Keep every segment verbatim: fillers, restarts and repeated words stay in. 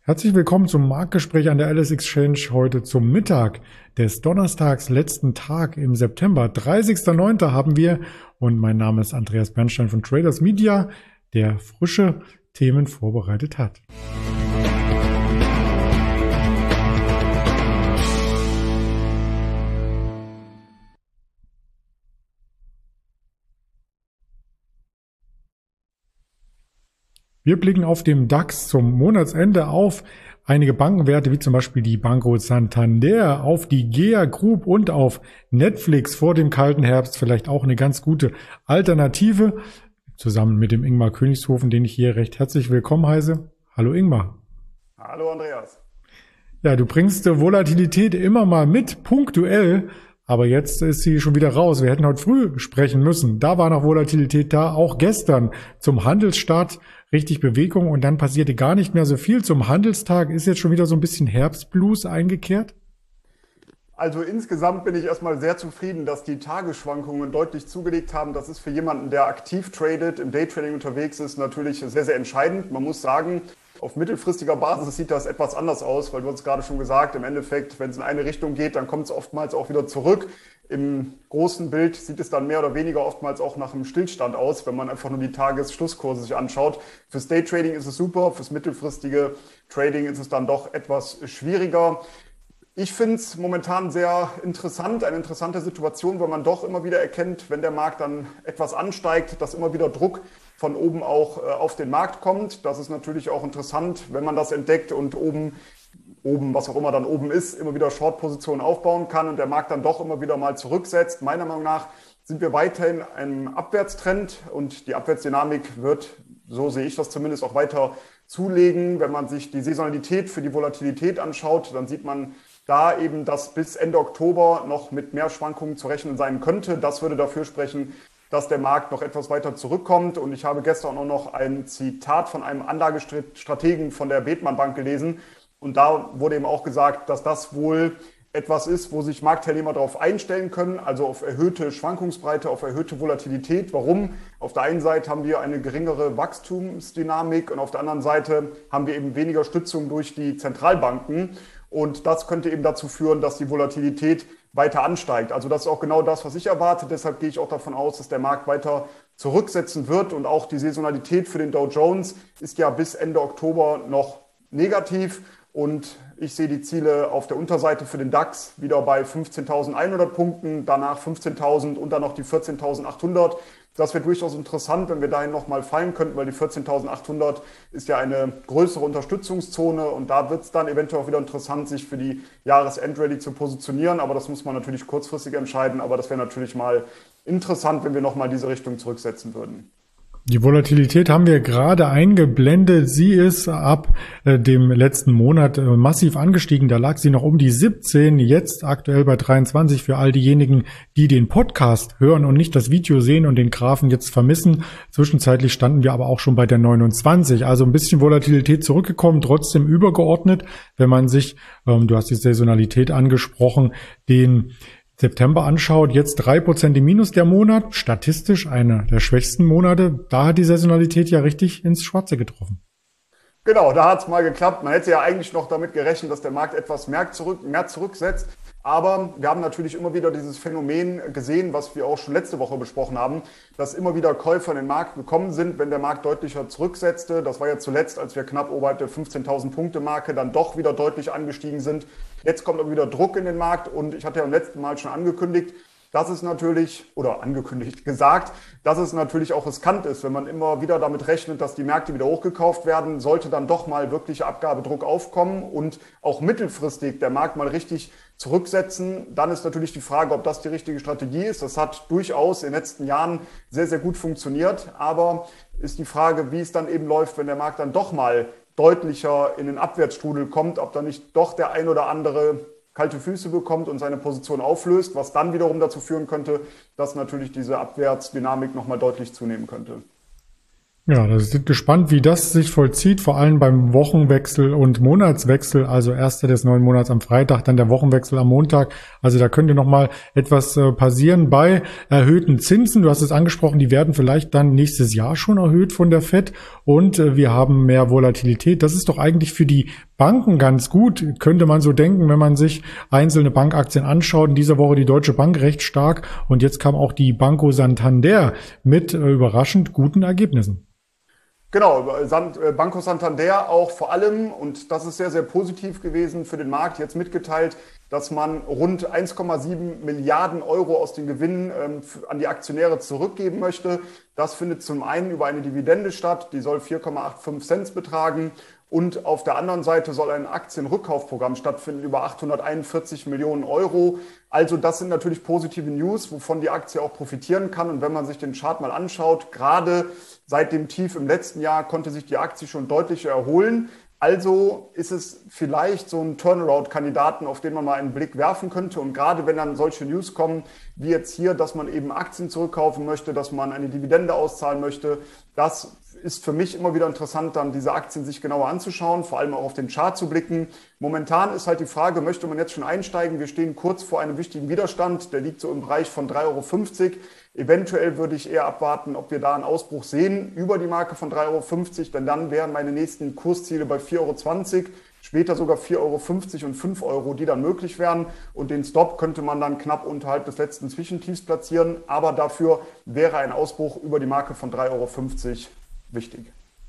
Herzlich willkommen zum Marktgespräch an der Alice Exchange heute zum Mittag des Donnerstags, letzten Tag im September. dreißigster neunter haben wir und mein Name ist Andreas Bernstein von Traders Media, der frische Themen vorbereitet hat. Wir blicken auf dem DAX zum Monatsende auf einige Bankenwerte wie zum Beispiel die Banco Santander, auf die G E A Group und auf Netflix vor dem kalten Herbst. Vielleicht auch eine ganz gute Alternative, zusammen mit dem Ingmar Königshofen, den ich hier recht herzlich willkommen heiße. Hallo Ingmar. Hallo Andreas. Ja, du bringst Volatilität immer mal mit, punktuell. Aber jetzt ist sie schon wieder raus. Wir hätten heute früh sprechen müssen. Da war noch Volatilität da. Auch gestern zum Handelsstart richtig Bewegung und dann passierte gar nicht mehr so viel. Zum Handelstag ist jetzt schon wieder so ein bisschen Herbstblues eingekehrt. Also insgesamt bin ich erstmal sehr zufrieden, dass die Tagesschwankungen deutlich zugelegt haben. Das ist für jemanden, der aktiv tradet, im Daytrading unterwegs ist, natürlich sehr, sehr entscheidend. Man muss sagen, auf mittelfristiger Basis sieht das etwas anders aus, weil du hast es gerade schon gesagt, im Endeffekt, wenn es in eine Richtung geht, dann kommt es oftmals auch wieder zurück. Im großen Bild sieht es dann mehr oder weniger oftmals auch nach einem Stillstand aus, wenn man einfach nur die Tagesschlusskurse sich anschaut. Fürs Daytrading ist es super, fürs mittelfristige Trading ist es dann doch etwas schwieriger. Ich finde es momentan sehr interessant, eine interessante Situation, weil man doch immer wieder erkennt, wenn der Markt dann etwas ansteigt, dass immer wieder Druck von oben auch äh, auf den Markt kommt. Das ist natürlich auch interessant, wenn man das entdeckt und oben, oben, was auch immer dann oben ist, immer wieder Short-Positionen aufbauen kann und der Markt dann doch immer wieder mal zurücksetzt. Meiner Meinung nach sind wir weiterhin in einem Abwärtstrend und die Abwärtsdynamik wird, so sehe ich das zumindest, auch weiter zulegen. Wenn man sich die Saisonalität für die Volatilität anschaut, dann sieht man da eben, dass bis Ende Oktober noch mit mehr Schwankungen zu rechnen sein könnte. Das würde dafür sprechen, dass der Markt noch etwas weiter zurückkommt. Und ich habe gestern auch noch ein Zitat von einem Anlagestrategen von der Bethmann Bank gelesen. Und da wurde eben auch gesagt, dass das wohl etwas ist, wo sich Marktteilnehmer darauf einstellen können, also auf erhöhte Schwankungsbreite, auf erhöhte Volatilität. Warum? Auf der einen Seite haben wir eine geringere Wachstumsdynamik und auf der anderen Seite haben wir eben weniger Stützung durch die Zentralbanken. Und das könnte eben dazu führen, dass die Volatilität weiter ansteigt. Also das ist auch genau das, was ich erwarte. Deshalb gehe ich auch davon aus, dass der Markt weiter zurücksetzen wird. Und auch die Saisonalität für den Dow Jones ist ja bis Ende Oktober noch negativ. Und ich sehe die Ziele auf der Unterseite für den DAX wieder bei fünfzehntausendeinhundert Punkten, danach fünfzehntausend und dann noch die vierzehntausendachthundert. Das wäre durchaus interessant, wenn wir dahin nochmal fallen könnten, weil die vierzehntausendachthundert ist ja eine größere Unterstützungszone und da wird es dann eventuell auch wieder interessant, sich für die Jahresendrallye zu positionieren. Aber das muss man natürlich kurzfristig entscheiden. Aber das wäre natürlich mal interessant, wenn wir nochmal diese Richtung zurücksetzen würden. Die Volatilität haben wir gerade eingeblendet. Sie ist ab äh, dem letzten Monat äh, massiv angestiegen. Da lag sie noch um die siebzehn, jetzt aktuell bei dreiundzwanzig für all diejenigen, die den Podcast hören und nicht das Video sehen und den Graphen jetzt vermissen. Zwischenzeitlich standen wir aber auch schon bei der neunundzwanzig. Also ein bisschen Volatilität zurückgekommen, trotzdem übergeordnet. Wenn man sich, ähm, du hast die Saisonalität angesprochen, den September anschaut, jetzt drei Prozent im Minus der Monat, statistisch einer der schwächsten Monate. Da hat die Saisonalität ja richtig ins Schwarze getroffen. Genau, da hat es mal geklappt. Man hätte ja eigentlich noch damit gerechnet, dass der Markt etwas mehr, zurück, mehr zurücksetzt. Aber wir haben natürlich immer wieder dieses Phänomen gesehen, was wir auch schon letzte Woche besprochen haben, dass immer wieder Käufer in den Markt gekommen sind, wenn der Markt deutlicher zurücksetzte. Das war ja zuletzt, als wir knapp oberhalb der fünfzehntausend Punkte Marke dann doch wieder deutlich angestiegen sind. Jetzt kommt aber wieder Druck in den Markt und ich hatte ja beim letzten Mal schon angekündigt, dass es natürlich, oder angekündigt gesagt, dass es natürlich auch riskant ist, wenn man immer wieder damit rechnet, dass die Märkte wieder hochgekauft werden, sollte dann doch mal wirklicher Abgabedruck aufkommen und auch mittelfristig der Markt mal richtig zurücksetzen. Dann ist natürlich die Frage, ob das die richtige Strategie ist. Das hat durchaus in den letzten Jahren sehr, sehr gut funktioniert, aber ist die Frage, wie es dann eben läuft, wenn der Markt dann doch mal deutlicher in den Abwärtsstrudel kommt, ob dann nicht doch der ein oder andere kalte Füße bekommt und seine Position auflöst, was dann wiederum dazu führen könnte, dass natürlich diese Abwärtsdynamik nochmal deutlich zunehmen könnte. Ja, das ist gespannt, wie das sich vollzieht, vor allem beim Wochenwechsel und Monatswechsel, also erster des neuen Monats am Freitag, dann der Wochenwechsel am Montag. Also da könnte noch mal etwas äh, passieren bei erhöhten Zinsen. Du hast es angesprochen, die werden vielleicht dann nächstes Jahr schon erhöht von der Fed und äh, wir haben mehr Volatilität. Das ist doch eigentlich für die Banken ganz gut, könnte man so denken, wenn man sich einzelne Bankaktien anschaut. In dieser Woche die Deutsche Bank recht stark und jetzt kam auch die Banco Santander mit äh, überraschend guten Ergebnissen. Genau, Banco Santander auch vor allem, und das ist sehr, sehr positiv gewesen für den Markt, jetzt mitgeteilt, dass man rund eins Komma sieben Milliarden Euro aus den Gewinnen ähm, an die Aktionäre zurückgeben möchte. Das findet zum einen über eine Dividende statt, die soll vier Komma fünfundachtzig Cent betragen. Und auf der anderen Seite soll ein Aktienrückkaufprogramm stattfinden über achthunderteinundvierzig Millionen Euro. Also das sind natürlich positive News, wovon die Aktie auch profitieren kann. Und wenn man sich den Chart mal anschaut, gerade seit dem Tief im letzten Jahr konnte sich die Aktie schon deutlich erholen. Also ist es vielleicht so ein Turnaround-Kandidaten, auf den man mal einen Blick werfen könnte. Und gerade wenn dann solche News kommen, wie jetzt hier, dass man eben Aktien zurückkaufen möchte, dass man eine Dividende auszahlen möchte, das ist für mich immer wieder interessant, dann diese Aktien sich genauer anzuschauen, vor allem auch auf den Chart zu blicken. Momentan ist halt die Frage, möchte man jetzt schon einsteigen? Wir stehen kurz vor einem wichtigen Widerstand, der liegt so im Bereich von drei Euro fünfzig. Eventuell würde ich eher abwarten, ob wir da einen Ausbruch sehen über die Marke von drei Euro fünfzig, denn dann wären meine nächsten Kursziele bei vier Euro zwanzig, später sogar vier Euro fünfzig und fünf Euro, die dann möglich wären. Und den Stop könnte man dann knapp unterhalb des letzten Zwischentiefs platzieren, aber dafür wäre ein Ausbruch über die Marke von drei Euro fünfzig wichtig.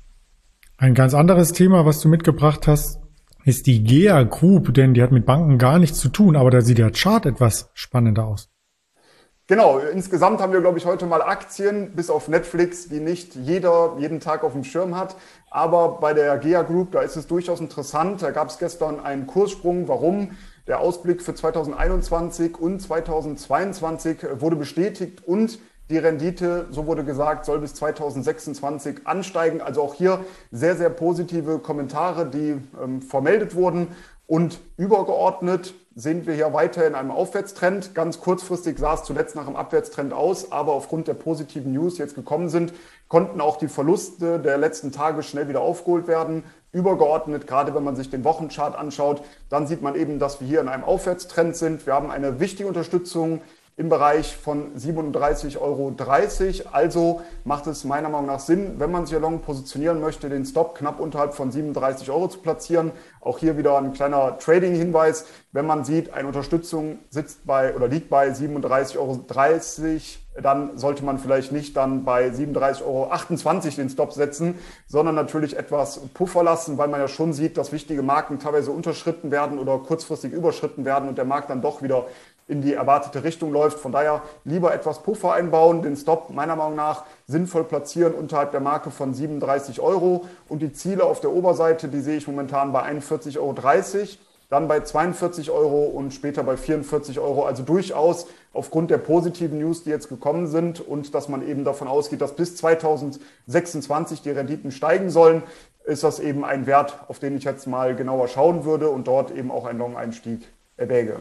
Ein ganz anderes Thema, was du mitgebracht hast, ist die G E A Group, denn die hat mit Banken gar nichts zu tun, aber da sieht der Chart etwas spannender aus. Genau, insgesamt haben wir, glaube ich, heute mal Aktien, bis auf Netflix, die nicht jeder jeden Tag auf dem Schirm hat. Aber bei der G E A Group, da ist es durchaus interessant. Da gab es gestern einen Kurssprung. Warum? Der Ausblick für zweitausendeinundzwanzig und zweitausendzweiundzwanzig wurde bestätigt und die Rendite, so wurde gesagt, soll bis zweitausendsechsundzwanzig ansteigen. Also auch hier sehr, sehr positive Kommentare, die ähm, vermeldet wurden. Und übergeordnet sehen wir hier weiter in einem Aufwärtstrend. Ganz kurzfristig sah es zuletzt nach einem Abwärtstrend aus, aber aufgrund der positiven News, die jetzt gekommen sind, konnten auch die Verluste der letzten Tage schnell wieder aufgeholt werden. Übergeordnet, gerade wenn man sich den Wochenchart anschaut, dann sieht man eben, dass wir hier in einem Aufwärtstrend sind. Wir haben eine wichtige Unterstützung im Bereich von siebenunddreißig Euro dreißig. Also macht es meiner Meinung nach Sinn, wenn man sich long positionieren möchte, den Stop knapp unterhalb von siebenunddreißig Euro zu platzieren. Auch hier wieder ein kleiner Trading-Hinweis. Wenn man sieht, eine Unterstützung sitzt bei oder liegt bei siebenunddreißig Euro dreißig, dann sollte man vielleicht nicht dann bei siebenunddreißig Euro achtundzwanzig den Stop setzen, sondern natürlich etwas Puffer lassen, weil man ja schon sieht, dass wichtige Marken teilweise unterschritten werden oder kurzfristig überschritten werden und der Markt dann doch wieder in die erwartete Richtung läuft. Von daher lieber etwas Puffer einbauen, den Stop meiner Meinung nach sinnvoll platzieren unterhalb der Marke von siebenunddreißig Euro. Und die Ziele auf der Oberseite, die sehe ich momentan bei einundvierzig Euro dreißig, dann bei zweiundvierzig Euro und später bei vierundvierzig Euro. Also durchaus aufgrund der positiven News, die jetzt gekommen sind und dass man eben davon ausgeht, dass bis zweitausendsechsundzwanzig die Renditen steigen sollen, ist das eben ein Wert, auf den ich jetzt mal genauer schauen würde und dort eben auch einen Long-Einstieg erwäge.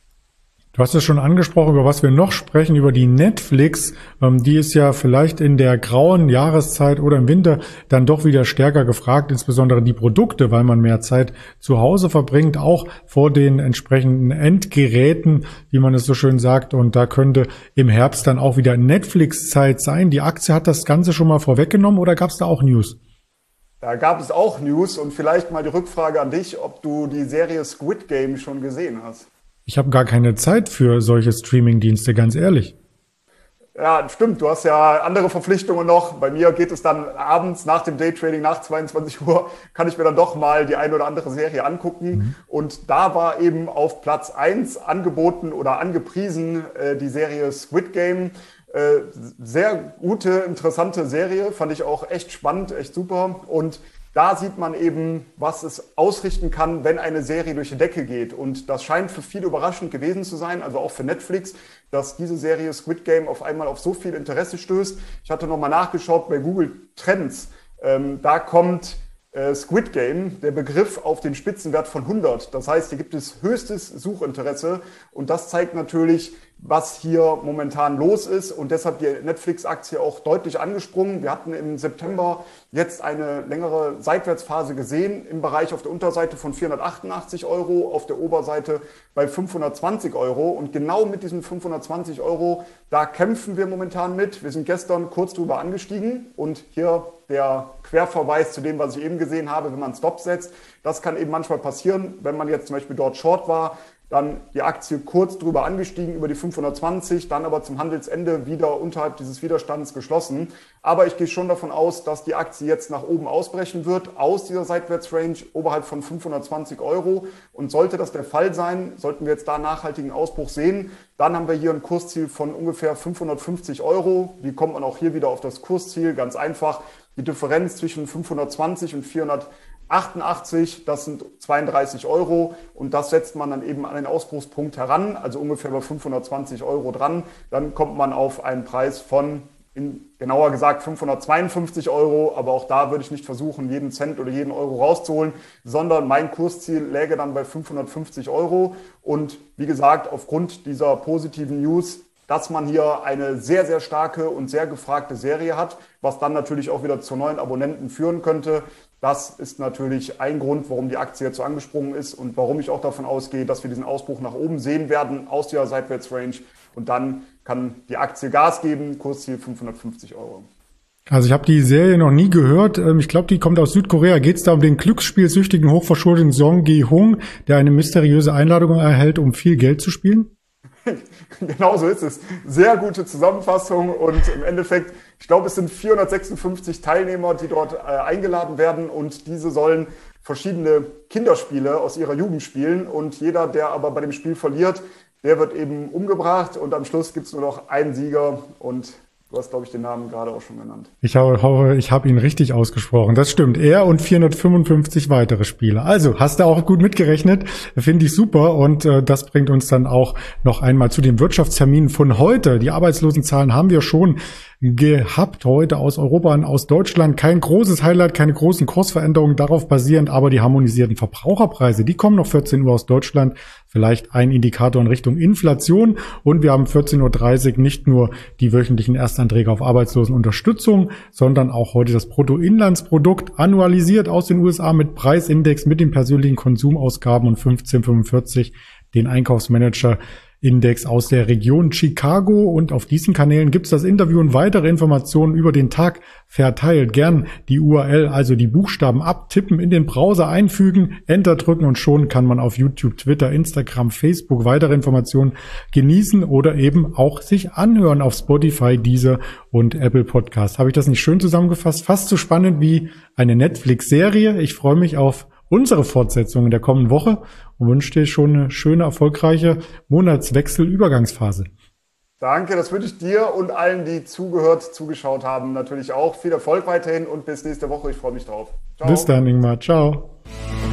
Du hast es schon angesprochen, über was wir noch sprechen, über die Netflix. Ähm, die ist ja vielleicht in der grauen Jahreszeit oder im Winter dann doch wieder stärker gefragt, insbesondere die Produkte, weil man mehr Zeit zu Hause verbringt, auch vor den entsprechenden Endgeräten, wie man es so schön sagt. Und da könnte im Herbst dann auch wieder Netflix-Zeit sein. Die Aktie hat das Ganze schon mal vorweggenommen oder gab es da auch News? Da gab es auch News und vielleicht mal die Rückfrage an dich, ob du die Serie Squid Game schon gesehen hast. Ich habe gar keine Zeit für solche Streaming-Dienste, ganz ehrlich. Ja, stimmt. Du hast ja andere Verpflichtungen noch. Bei mir geht es dann abends nach dem Daytrading, nach zweiundzwanzig Uhr, kann ich mir dann doch mal die eine oder andere Serie angucken. Mhm. Und da war eben auf Platz eins angeboten oder angepriesen äh, die Serie Squid Game. Äh, sehr gute, interessante Serie. Fand ich auch echt spannend, echt super. Und da sieht man eben, was es ausrichten kann, wenn eine Serie durch die Decke geht. Und das scheint für viele überraschend gewesen zu sein, also auch für Netflix, dass diese Serie Squid Game auf einmal auf so viel Interesse stößt. Ich hatte nochmal nachgeschaut bei Google Trends. Ähm, da kommt äh, Squid Game, der Begriff, auf den Spitzenwert von hundert. Das heißt, hier gibt es höchstes Suchinteresse. Und das zeigt natürlich, was hier momentan los ist und deshalb die Netflix-Aktie auch deutlich angesprungen. Wir hatten im September jetzt eine längere Seitwärtsphase gesehen im Bereich auf der Unterseite von vierhundertachtundachtzig Euro, auf der Oberseite bei fünfhundertzwanzig Euro und genau mit diesen fünfhundertzwanzig Euro, da kämpfen wir momentan mit. Wir sind gestern kurz drüber angestiegen und hier der Querverweis zu dem, was ich eben gesehen habe, wenn man Stop setzt. Das kann eben manchmal passieren, wenn man jetzt zum Beispiel dort Short war, dann die Aktie kurz drüber angestiegen, über die fünfhundertzwanzig, dann aber zum Handelsende wieder unterhalb dieses Widerstands geschlossen. Aber ich gehe schon davon aus, dass die Aktie jetzt nach oben ausbrechen wird, aus dieser Seitwärtsrange oberhalb von fünfhundertzwanzig Euro. Und sollte das der Fall sein, sollten wir jetzt da nachhaltigen Ausbruch sehen, dann haben wir hier ein Kursziel von ungefähr fünfhundertfünfzig Euro. Wie kommt man auch hier wieder auf das Kursziel? Ganz einfach, die Differenz zwischen fünfhundertzwanzig und vierhundertachtundachtzig, das sind zweiunddreißig Euro und das setzt man dann eben an den Ausbruchspunkt heran, also ungefähr bei fünfhundertzwanzig Euro dran. Dann kommt man auf einen Preis von, in, genauer gesagt, fünfhundertzweiundfünfzig Euro, aber auch da würde ich nicht versuchen, jeden Cent oder jeden Euro rauszuholen, sondern mein Kursziel läge dann bei fünfhundertfünfzig Euro und wie gesagt, aufgrund dieser positiven News, dass man hier eine sehr, sehr starke und sehr gefragte Serie hat, was dann natürlich auch wieder zu neuen Abonnenten führen könnte. Das ist natürlich ein Grund, warum die Aktie jetzt so angesprungen ist und warum ich auch davon ausgehe, dass wir diesen Ausbruch nach oben sehen werden aus der Seitwärtsrange und dann kann die Aktie Gas geben, Kursziel fünfhundertfünfzig Euro. Also ich habe die Serie noch nie gehört. Ich glaube, die kommt aus Südkorea. Geht es da um den glücksspielsüchtigen, hochverschuldeten Song Gi-hung, der eine mysteriöse Einladung erhält, um viel Geld zu spielen? Genau so ist es. Sehr gute Zusammenfassung und im Endeffekt, ich glaube, es sind vierhundertsechsundfünfzig Teilnehmer, die dort äh, eingeladen werden und diese sollen verschiedene Kinderspiele aus ihrer Jugend spielen und jeder, der aber bei dem Spiel verliert, der wird eben umgebracht und am Schluss gibt es nur noch einen Sieger und du hast, glaube ich, den Namen gerade auch schon genannt. Ich hoffe, ich habe ihn richtig ausgesprochen. Das stimmt. Er und vierhundertfünfundfünfzig weitere Spieler. Also, hast du auch gut mitgerechnet. Finde ich super. Und äh, das bringt uns dann auch noch einmal zu den Wirtschaftsterminen von heute. Die Arbeitslosenzahlen haben wir schon gehabt heute aus Europa und aus Deutschland. Kein großes Highlight, keine großen Kursveränderungen darauf basierend, aber die harmonisierten Verbraucherpreise, die kommen noch vierzehn Uhr aus Deutschland. Vielleicht ein Indikator in Richtung Inflation. Und wir haben vierzehn Uhr dreißig nicht nur die wöchentlichen Erstanträge auf Arbeitslosenunterstützung, sondern auch heute das Bruttoinlandsprodukt annualisiert aus den U S A mit Preisindex, mit den persönlichen Konsumausgaben und fünfzehn Komma fünfundvierzig den Einkaufsmanager Index aus der Region Chicago und auf diesen Kanälen gibt es das Interview und weitere Informationen über den Tag verteilt. Gern die U R L, also die Buchstaben abtippen, in den Browser einfügen, Enter drücken und schon kann man auf YouTube, Twitter, Instagram, Facebook weitere Informationen genießen oder eben auch sich anhören auf Spotify, Deezer und Apple Podcast. Habe ich das nicht schön zusammengefasst? Fast so spannend wie eine Netflix-Serie. Ich freue mich auf unsere Fortsetzung in der kommenden Woche und wünsche dir schon eine schöne, erfolgreiche Monatswechsel-Übergangsphase. Danke, das wünsche ich dir und allen, die zugehört, zugeschaut haben, natürlich auch. Viel Erfolg weiterhin und bis nächste Woche. Ich freue mich drauf. Ciao. Bis dann, Ingmar. Ciao.